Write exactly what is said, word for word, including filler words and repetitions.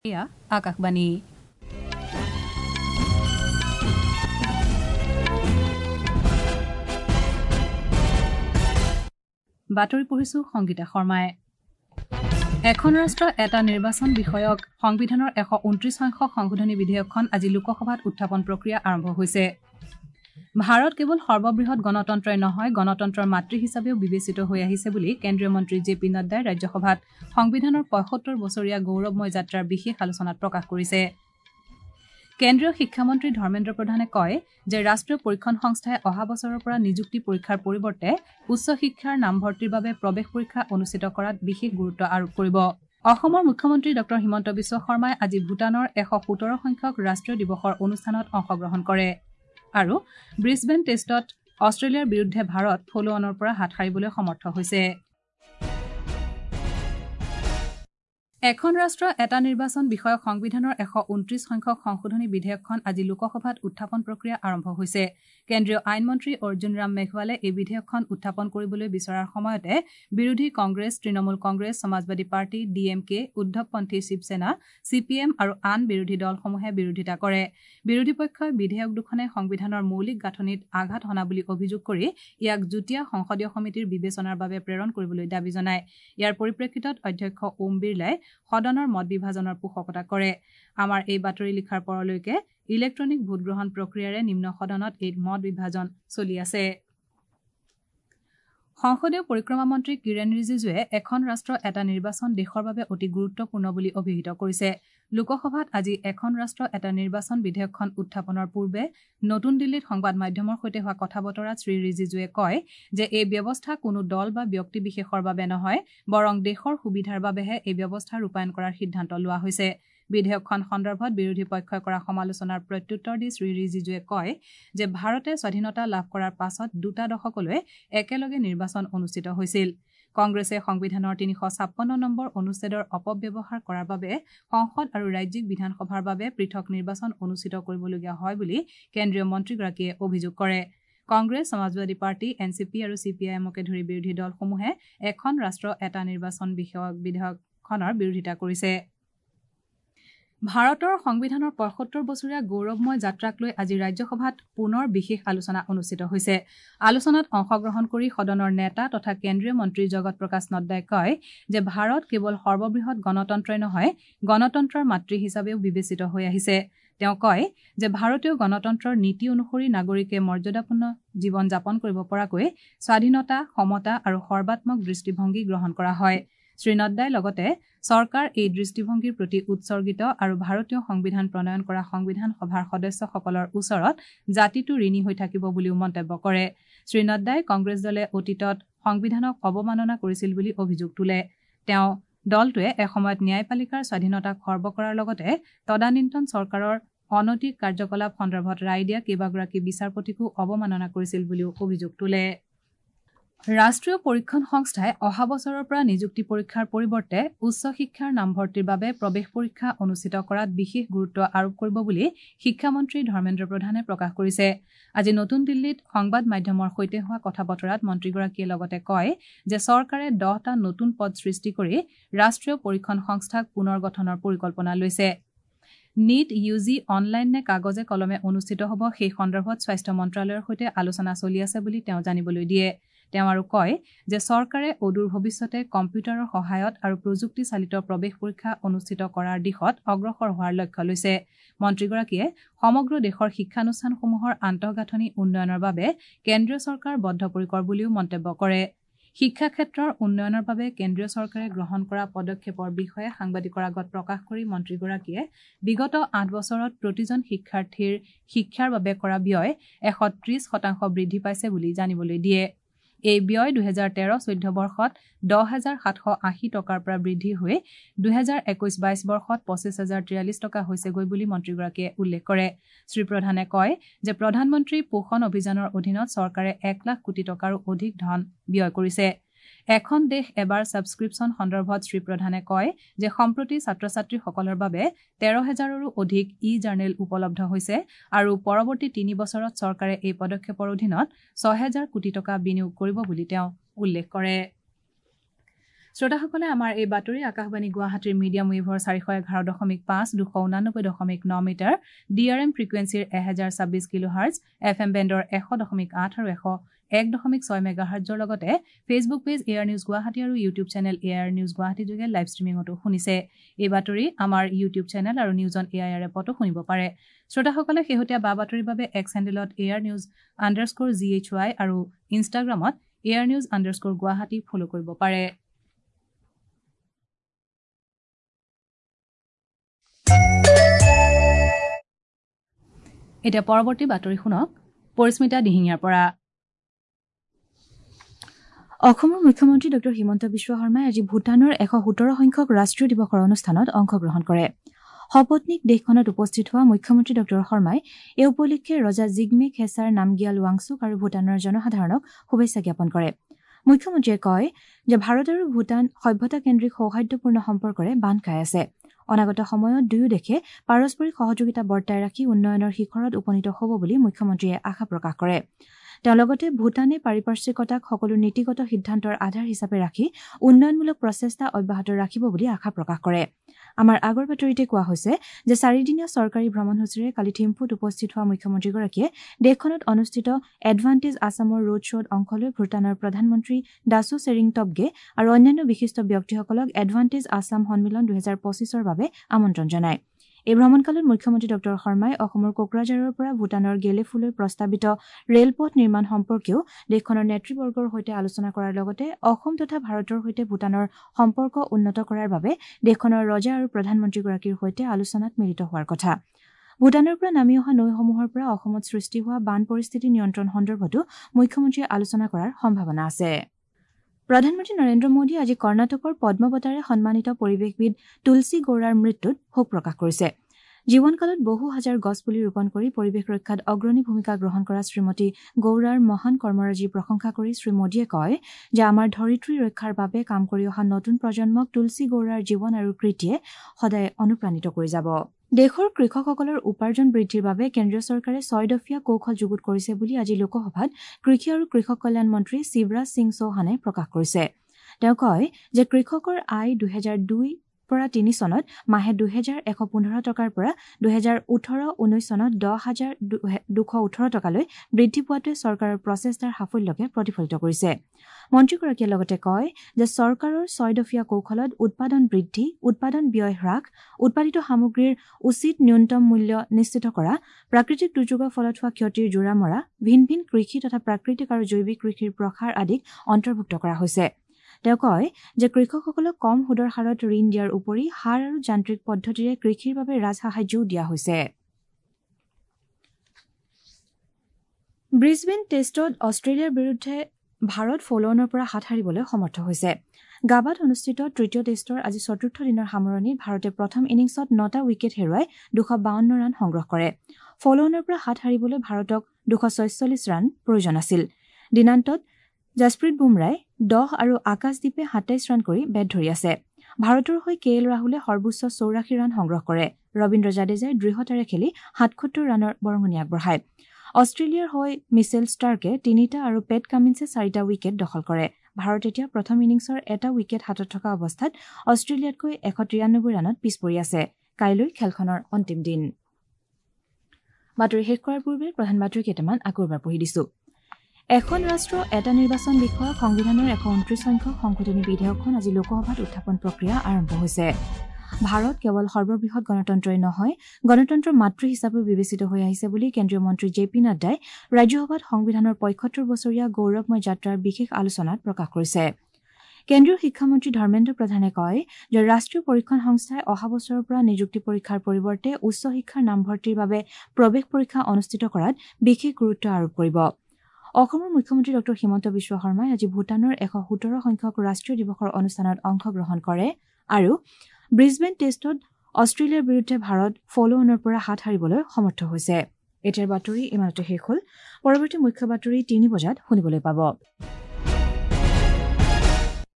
এয়া আকাশবাণী বাতৰি পঢ়িছো সংগীতা শৰ্মাই এখন ৰাষ্ট্ৰ এটা নিৰ্বাচন বিষয়ক সংবিধানৰ এশ ঊনত্ৰিশ সংখ্যক সংশোধনী বিধেয়কখন আজি লোকসভাত উত্থাপন প্ৰক্ৰিয়া আৰম্ভ হৈছে। ভাৰত কেৱল সৰ্ববৃহৎ গণতন্ত্ৰই নহয় গণতন্ত্ৰৰ মাতৃ হিচাপেও বিবেচিত হৈ আহিছে বুলি কেন্দ্ৰীয় মন্ত্ৰী জে পি নাড্ডাই ৰাজ্যসভাত সংবিধানৰ পঁয়সত্তৰ বছৰীয়া গৌৰৱময় যাত্ৰাৰ বিশেষ আলোচনাত প্ৰকাশ কৰিছে। কেন্দ্ৰীয় শিক্ষামন্ত্ৰী ধৰ্মেন্দ্ৰ প্ৰধানে কয় যে ৰাষ্ট্ৰীয় পৰীক্ষণ সংস্থাই অহা বছৰৰ পৰা নিযুক্তি পৰীক্ষাৰ পৰিৱৰ্তে উচ্চ শিক্ষাৰ নামভৰ্তিৰ বাবে প্ৰৱেশ পৰীক্ষা অনুষ্ঠিত কৰাত বিশেষ গুৰুত্ব আৰোপ কৰিব। অসমৰ মুখ্যমন্ত্ৰী ডঃ হিমন্ত বিশ্ব শৰ্মাই আজি ভূটানৰ এশ সোতৰ সংখ্যক ৰাষ্ট্ৰীয় দিৱসৰ অনুষ্ঠানত অংশগ্ৰহণ কৰে আৰু ব্ৰিছবেন টেষ্টত অষ্ট্ৰেলিয়াৰ বিৰুদ্ধে ভাৰত ফলোঅনৰ পৰা হাত সাৰিবলৈ সমৰ্থ হৈছে। এখন ৰাষ্ট্ৰ এটা নিৰ্বাচন বিষয়ক সংবিধানৰ এশ ঊনত্ৰিশ সংখ্যক সংশোধনী বিধেয়কখন আজি লোকসভাত উত্থাপন প্ৰক্ৰিয়া আৰম্ভ হৈছে। কেন্দ্ৰীয় আইন মন্ত্ৰী অৰ্জুন ৰাম মেঘৱালে এই বিধেয়কখন উত্থাপন কৰিবলৈ বিচৰাৰ সময়তে বিৰোধী Congress Trinamool Congress Samajwadi party D M K উদ্ধৱপন্থী শিৱসেনা চি পি এম আৰু আন বিৰোধী দলসমূহে বিৰোধিতা কৰে। বিৰোধী পক্ষই বিধেয়ক দুখনে সংবিধানৰ মৌলিক গাঁথনিত আঘাত হনা বুলি অভিযোগ কৰি ইয়াক যুটীয়া সংসদীয় সমিতিৰ বিবেচনাৰ বাবে প্ৰেৰণ কৰিবলৈ দাবী জনায়। ইয়াৰ পৰিপ্ৰেক্ষিতত অধ্যক্ষ ওম বিৰলাই সদনৰ মত বিভাজনৰ পোষকতা কৰে। আমাৰ এই বাতৰি লিখাৰ পৰলৈকে ইলেক্ট্ৰনিক ভোটগ্ৰহণ প্ৰক্ৰিয়াৰে নিম্ন সদনত এই মত বিভাজন চলি আছে। সংসদীয় পৰিক্ৰমা মন্ত্ৰী কিৰেণ ৰিজিজুৱে এখন ৰাষ্ট্ৰ এটা নিৰ্বাচন দেশৰ বাবে অতি গুৰুত্বপূৰ্ণ বুলি অভিহিত কৰিছে। লোকসভাত আজি এখন ৰাষ্ট্ৰ এটা নিৰ্বাচন বিধেয়কখন উত্থাপনৰ পূৰ্বে নতুন দিল্লীত সংবাদ মাধ্যমৰ সৈতে হোৱা কথা বতৰাত শ্ৰী ৰিজিজুৱে কয় যে এই ব্যৱস্থা কোনো দল বা ব্যক্তি বিশেষৰ বাবে নহয় বৰং দেশৰ সুবিধাৰ বাবেহে এই ব্যৱস্থা ৰূপায়ণ কৰাৰ সিদ্ধান্ত লোৱা হৈছে। বিধেয়কখন সন্দৰ্ভত বিৰোধী পক্ষই কৰা সমালোচনাৰ প্ৰত্যুত্তৰ দি শ্ৰী ৰিজিজুৱে কয় যে ভাৰতে স্বাধীনতা লাভ কৰাৰ পাছত দুটা দশকলৈ একেলগে নিৰ্বাচন অনুষ্ঠিত হৈছিল। কংগ্ৰেছে সংবিধানৰ তিনিশ ছাপন্ন নম্বৰ অনুচ্ছেদৰ অপব্যৱহাৰ কৰাৰ বাবে সংসদ আৰু ৰাজ্যিক বিধানসভাৰ বাবে পৃথক নিৰ্বাচন অনুষ্ঠিত কৰিবলগীয়া হয় বুলি কেন্দ্ৰীয় মন্ত্ৰীগৰাকীয়ে অভিযোগ কৰে। Congress Samajwadi party N C P আৰু চি পি আই এমকে ধৰি বিৰোধী দলসমূহে এখন ৰাষ্ট্ৰ এটা নিৰ্বাচন বিষয়ক বিধেয়কখনৰ বিৰোধিতা কৰিছে। ভাৰতৰ সংবিধানৰ পঁয়সত্তৰ বছৰীয়া গৌৰৱময় যাত্ৰাক লৈ আজি ৰাজ্যসভাত পুনৰ বিশেষ আলোচনা অনুষ্ঠিত হৈছে। আলোচনাত অংশগ্ৰহণ কৰি সদনৰ নেতা তথা কেন্দ্ৰীয় মন্ত্ৰী জগত প্ৰকাশ নাড্ডাই কয় যে ভাৰত কেৱল সৰ্ববৃহৎ গণতন্ত্ৰই নহয় গণতন্ত্ৰৰ মাতৃ হিচাপেও বিবেচিত হৈ আহিছে। তেওঁ কয় যে ভাৰতীয় গণতন্ত্ৰৰ নীতি অনুসৰি নাগৰিকে মৰ্যাদাপূৰ্ণ জীৱন যাপন কৰিব পৰাকৈ স্বাধীনতা সমতা আৰু সৰ্বাত্মক দৃষ্টিভংগী গ্ৰহণ কৰা হয়। শ্ৰী নাড্ডাই লগতে চৰকাৰ এই দৃষ্টিভংগীৰ প্ৰতি উৎসৰ্গিত আৰু ভাৰতীয় সংবিধান প্ৰণয়ন কৰা সংবিধান সভাৰ সদস্যসকলৰ ওচৰত জাতিটো ঋণী হৈ থাকিব বুলিও মন্তব্য কৰে। শ্ৰী নাড্ডাই কংগ্ৰেছ দলে অতীতত সংবিধানক অৱমাননা কৰিছিল বুলি অভিযোগ তোলে। তেওঁ দলটোৱে এসময়ত ন্যায়পালিকাৰ স্বাধীনতাক খৰ্ব কৰাৰ লগতে তদানীন্তন চৰকাৰৰ অনৈতিক কাৰ্যকলাপ সন্দৰ্ভত ৰায় দিয়া কেইবাগৰাকী বিচাৰপতিকো অৱমাননা কৰিছিল বুলিও অভিযোগ তোলে। ৰাষ্ট্ৰীয় পৰীক্ষণ সংস্থাই অহা বছৰৰ পৰা নিযুক্তি পৰীক্ষাৰ পৰিৱৰ্তে উচ্চ শিক্ষাৰ নামভৰ্তিৰ বাবে প্ৰৱেশ পৰীক্ষা অনুষ্ঠিত কৰাত বিশেষ গুৰুত্ব আৰোপ কৰিব বুলি শিক্ষামন্ত্ৰী ধৰ্মেন্দ্ৰ প্ৰধানে প্ৰকাশ কৰিছে। আজি নতুন দিল্লীত সংবাদ মাধ্যমৰ সৈতে হোৱা কথা বতৰাত মন্ত্ৰীগৰাকীয়ে লগতে কয় যে চৰকাৰে দহটা নতুন পদ সৃষ্টি কৰি ৰাষ্ট্ৰীয় পৰীক্ষণ সংস্থাক পুনৰ গঠনৰ পৰিকল্পনা লৈছে। নীট ইউ জি অনলাইন নে কাগজে কলমে অনুষ্ঠিত হ'ব সেই সন্দৰ্ভত স্বাস্থ্য মন্ত্ৰালয়ৰ সৈতে আলোচনা চলি আছে বুলি তেওঁ জানিবলৈ দিয়ে। তেওঁ আৰু কয় যে চৰকাৰে অদূৰ ভৱিষ্যতে কম্পিউটাৰৰ সহায়ত আৰু প্ৰযুক্তি চালিত প্ৰৱেশ পৰীক্ষা অনুষ্ঠিত কৰাৰ দিশত অগ্ৰসৰ হোৱাৰ লক্ষ্য লৈছে। মন্ত্ৰীগৰাকীয়ে সমগ্ৰ দেশৰ শিক্ষানুষ্ঠানসমূহৰ আন্তঃগাঁথনি উন্নয়নৰ বাবে কেন্দ্ৰীয় চৰকাৰ বদ্ধপৰিকৰ বুলিও মন্তব্য কৰে। শিক্ষা ক্ষেত্ৰৰ উন্নয়নৰ বাবে কেন্দ্ৰীয় চৰকাৰে গ্ৰহণ কৰা পদক্ষেপৰ বিষয়ে সাংবাদিকৰ আগত প্ৰকাশ কৰি মন্ত্ৰীগৰাকীয়ে বিগত আঠ বছৰত প্ৰতিজন শিক্ষাৰ্থীৰ শিক্ষাৰ বাবে কৰা ব্যয় এশ ত্ৰিশ শতাংশ বৃদ্ধি পাইছে বুলি জানিবলৈ দিয়ে। এই ব্যয় দুহেজাৰ তেৰ চৈধ্য বৰ্ষত দহ হাজাৰ সাতশ আশী টকাৰ পৰা বৃদ্ধি হৈ দুহেজাৰ একৈশ বাইশ বৰ্ষত পঁচিছ হাজাৰ তিয়াল্লিছ টকা হৈছেগৈ বুলি মন্ত্ৰীগৰাকীয়ে উল্লেখ কৰে। শ্ৰীপ্ৰধানে কয় যে প্ৰধানমন্ত্ৰী পোষণ অভিযানৰ অধীনত চৰকাৰে এক লাখ কোটি টকাৰো অধিক ধন ব্যয় কৰিছে। এখন দেশ এবাৰ ছাবস্ক্ৰিপশ্যন সন্দৰ্ভত শ্ৰীপ্ৰধানে কয় যে সম্প্ৰতি ছাত্ৰ ছাত্ৰীসকলৰ বাবে তেৰ হাজাৰৰো অধিক ই জাৰ্নেল উপলব্ধ হৈছে আৰু পৰৱৰ্তী তিনি বছৰত চৰকাৰে এই পদক্ষেপৰ অধীনত ছয় হাজাৰ কোটি টকা বিনিয়োগ কৰিব বুলি তেওঁ উল্লেখ কৰে। শ্ৰোতাসকলে আমাৰ এই বাতৰি আকাশবাণী গুৱাহাটীৰ মিডিয়াম ৱেভৰ চাৰিশ এঘাৰ দশমিক পাঁচ দুশ ঊনানব্বৈ দশমিক ন মিটাৰ ডি আৰ এম ফ্ৰিকুৱেঞ্চিৰ এহেজাৰ ছাব্বিছ কিলো হাৰ্জ এফ এম বেণ্ডৰ এশ দশমিক আঠ আৰু এশ এক দশমিক ছয় মেগা হাৰ্জৰ লগতে Facebook page Air News Guwahati আৰু YouTube channel Air News Guwahati যোগে লাইভ ষ্ট্ৰিমিঙতো শুনিছে এই বাতৰি আমাৰ ইউটিউব চেনেল আৰু News on A I R এপতো শুনিব পাৰে শ্ৰোতাসকলে শেহতীয়া বা বাতৰিৰ বাবে এক্স হেণ্ডেলত Air News underscore G H Y আৰু ইনষ্টাগ্ৰামত Air News underscore Guwahati follow' কৰিব পাৰে এতিয়া পৰৱৰ্তী বাতৰি শুনক পৰিস্মিতা দিহিঙীয়াৰ পৰা অসমৰ মুখ্যমন্ত্ৰী ডঃ হিমন্ত বিশ্ব শৰ্মাই আজি ভূটানৰ এশ সোতৰ সংখ্যক ৰাষ্ট্ৰীয় দিৱসৰ অনুষ্ঠানত অংশগ্ৰহণ কৰে সপত্নীক দেশখনত উপস্থিত হোৱা মুখ্যমন্ত্ৰী ডঃ শৰ্মাই এই উপলক্ষে ৰজা জিগমে খেছাৰ নামগিয়াল ৱাংচুক আৰু ভূটানৰ জনসাধাৰণক শুভেচ্ছা জ্ঞাপন কৰে মুখ্যমন্ত্ৰীয়ে কয় যে ভাৰত আৰু ভূটান সভ্যতাকেন্দ্ৰিক সৌহাৰ্দ্যপূৰ্ণ সম্পৰ্কৰে বান্ধ খাই আছে অনাগত সময়ত দুয়ো দেশে পাৰস্পৰিক সহযোগিতা বৰ্তাই ৰাখি উন্নয়নৰ শিখৰত উপনীত হ'ব বুলি মুখ্যমন্ত্ৰীয়ে আশা প্ৰকাশ কৰে তেওঁ লগতে ভূটানে পাৰিপাৰ্শ্বিকতাক সকলো নীতিগত সিদ্ধান্তৰ আধাৰ হিচাপে ৰাখি উন্নয়নমূলক প্ৰচেষ্টা অব্যাহত ৰাখিব বুলি আশা প্ৰকাশ কৰে আমাৰ আগৰ বাতৰিতে কোৱা হৈছে যে চাৰিদিনীয়া চৰকাৰী ভ্ৰমণসূচীৰে কালি থিম্পুত উপস্থিত হোৱা মুখ্যমন্ত্ৰীগৰাকীয়ে দেশখনত অনুষ্ঠিত এডভান্টেজ আছামৰ ৰোড শ্ব'ত অংশ লৈ ভূটানৰ প্ৰধানমন্ত্ৰী ডাছু চেৰিং টবগে আৰু অন্যান্য বিশিষ্ট ব্যক্তিসকলক এডভান্টেজ আছাম সন্মিলন দুহেজাৰ পঁচিছৰ বাবে আমন্ত্ৰণ জনায় এই ভ্ৰমণকালত মুখ্যমন্ত্ৰী ডঃ শৰ্মাই অসমৰ কোকৰাঝাৰৰ পৰা ভূটানৰ গেলেফুলৈ প্ৰস্তাৱিত ৰেলপথ নিৰ্মাণ সম্পৰ্কেও দেশখনৰ নেতৃবৰ্গৰ সৈতে আলোচনা কৰাৰ লগতে অসম তথা ভাৰতৰ সৈতে ভূটানৰ সম্পৰ্ক উন্নত কৰাৰ বাবে দেশখনৰ ৰজা আৰু প্ৰধানমন্ত্ৰীগৰাকীৰ সৈতে আলোচনাত মিলিত হোৱাৰ কথা ভূটানৰ পৰা নামি অহা নৈসমূহৰ পৰা অসমত সৃষ্টি হোৱা বান পৰিস্থিতি নিয়ন্ত্ৰণ সন্দৰ্ভতো মুখ্যমন্ত্ৰীয়ে আলোচনা কৰাৰ সম্ভাৱনা আছে প্ৰধানমন্ত্ৰী নৰেন্দ্ৰ মোদী আজি কৰ্ণাটকৰ পদ্ম বঁটাৰে সন্মানিত পৰিৱেশবিদ তুলসী গৌড়াৰ মৃত্যুত শোক প্ৰকাশ কৰিছে জীৱনকালত বহু হাজাৰ গছপুলি ৰোপণ কৰি পৰিৱেশ ৰক্ষাত অগ্ৰণী ভূমিকা গ্ৰহণ কৰা শ্ৰীমতী গৌড়াৰ মহান কৰ্মৰাজিৰ প্ৰশংসা কৰি শ্ৰীমোদীয়ে কয় যে আমাৰ ধৰিত্ৰী ৰক্ষাৰ বাবে কাম কৰি অহা নতুন প্ৰজন্মক তুলসী গৌড়াৰ জীৱন আৰু কৃতিয়ে সদায় অনুপ্ৰাণিত কৰি যাব দেশৰ কৃষকসকলৰ উপাৰ্জন বৃদ্ধিৰ বাবে কেন্দ্ৰীয় চৰকাৰে ছয় দফীয়া কৌশল যুগুত কৰিছে বুলি আজি লোকসভাত কৃষি আৰু কৃষক কল্যাণ মন্ত্ৰী শিৱৰাজ সিং চৌহানে প্ৰকাশ কৰিছে তেওঁ কয় যে কৃষকৰ আয় দুহেজাৰ দুই পৰা তিনি চনত মাহে দুহেজাৰ এশ পোন্ধৰ টকাৰ পৰা দুহেজাৰ ওঠৰ ঊনৈশ চনত দহ হাজাৰ দুশ ওঠৰ টকালৈ বৃদ্ধি পোৱাটোৱে চৰকাৰৰ প্ৰচেষ্টাৰ সাফল্যকে প্ৰতিফলিত কৰিছে মন্ত্ৰীগৰাকীয়ে লগতে কয় যে চৰকাৰৰ ছয় দফীয়া কৌশলত উৎপাদন বৃদ্ধি উৎপাদন ব্যয় হ্ৰাস উৎপাদিত সামগ্ৰীৰ উচিত ন্যূনতম মূল্য নিশ্চিত কৰা প্ৰাকৃতিক দুৰ্যোগৰ ফলত হোৱা ক্ষতিৰ জোৰা মৰা ভিন ভিন কৃষি তথা প্ৰাকৃতিক আৰু জৈৱিক কৃষিৰ প্ৰসাৰ আদিক অন্তৰ্ভুক্ত কৰা হৈছে তেওঁ কয় যে কৃষকসকলক কম সুদৰ হাৰত ঋণ দিয়াৰ উপৰি সাৰ আৰু যান্ত্ৰিক পদ্ধতিৰে কৃষিৰ বাবে ৰাজসাহায্যও দিয়া হৈছে ব্ৰিছবেন টেষ্টত অষ্ট্ৰেলিয়াৰ বিৰুদ্ধে ভাৰত ফ'ল'অনৰ পৰা হাত সাৰিবলৈ সমৰ্থ হৈছে গাবাত অনুষ্ঠিত তৃতীয় টেষ্টৰ আজি চতুৰ্থ দিনৰ সামৰণিত ভাৰতে প্ৰথম ইনিংছত নটা উইকেট হেৰুৱাই দুশ বাৱন্ন ৰান সংগ্ৰহ কৰে ফ'ল'অনৰ পৰা হাত সাৰিবলৈ ভাৰতক দুশ ছয়চল্লিছ ৰান প্ৰয়োজন আছিল দিনান্তত জাসপ্ৰীত বুমৰাই দহ আৰু আকাশদ্বীপে সাতাইছ ৰান কৰি বেট ধৰি আছে ভাৰতৰ হৈ কে এল ৰাহুলে সৰ্বোচ্চ চৌৰাশী ৰান সংগ্ৰহ কৰে ৰবীন্দ্ৰ জাডেজাই দৃঢ়তাৰে খেলি সাতসত্তৰ ৰানৰ বৰঙণি আগবঢ়ায় অষ্ট্ৰেলিয়াৰ হৈ মিচেল ষ্টাৰ্কে তিনিটা আৰু পেট কামিন্সে চাৰিটা উইকেট দখল কৰে ভাৰত এতিয়া প্ৰথম ইনিংছৰ এটা উইকেট হাতত থকা অৱস্থাত অষ্ট্ৰেলিয়াতকৈ এশ তিৰানব্বৈ ৰানত পিছ পৰি আছে কাইলৈ খেলখনৰ অন্তিম দিন বাতৰি শেষ কৰাৰ পূৰ্বে প্ৰধান বাতৰি কেইটামান আকৌ এবাৰ পঢ়ি দিছো এখন ৰাষ্ট্ৰ এটা নিৰ্বাচন বিষয়ক সংবিধানৰ এশ ঊনত্ৰিশ সংখ্যক সংশোধনী বিধেয়কখন আজি লোকসভাত উত্থাপন প্ৰক্ৰিয়া আৰম্ভ হৈছে ভাৰত কেৱল সৰ্ববৃহৎ গণতন্ত্ৰই নহয় গণতন্ত্ৰৰ মাতৃ হিচাপেও বিবেচিত হৈ আহিছে বুলি কেন্দ্ৰীয় মন্ত্ৰী জে পি নাড্ডাই ৰাজ্যসভাত সংবিধানৰ পঁয়সত্তৰ বছৰীয়া গৌৰৱময় যাত্ৰাৰ বিশেষ আলোচনাত প্ৰকাশ কৰিছে কেন্দ্ৰীয় শিক্ষামন্ত্ৰী ধৰ্মেন্দ্ৰ প্ৰধানে কয় যে ৰাষ্ট্ৰীয় পৰীক্ষণ সংস্থাই অহা বছৰৰ পৰা নিযুক্তি পৰীক্ষাৰ পৰিৱৰ্তে উচ্চ শিক্ষাৰ নামভৰ্তিৰ বাবে প্ৰৱেশ পৰীক্ষা অনুষ্ঠিত কৰাত বিশেষ গুৰুত্ব আৰোপ কৰিব অসমৰ মুখ্যমন্ত্ৰী ডঃ হিমন্ত বিশ্ব শৰ্মাই আজি ভূটানৰ এশ সোতৰ সংখ্যক ৰাষ্ট্ৰীয় দিৱসৰ অনুষ্ঠানত অংশগ্ৰহণ কৰে আৰু ব্ৰিছবেন টেষ্টত অষ্ট্ৰেলিয়াৰ বিৰুদ্ধে ভাৰত ফ'ল'অনৰ পৰা হাত সাৰিবলৈ সমৰ্থ হৈছে এতিয়াৰ বাতৰি ইমানতে শেষ হ'ল পৰৱৰ্তী মুখ্য বাতৰি তিনি বজাত শুনিবলৈ পাব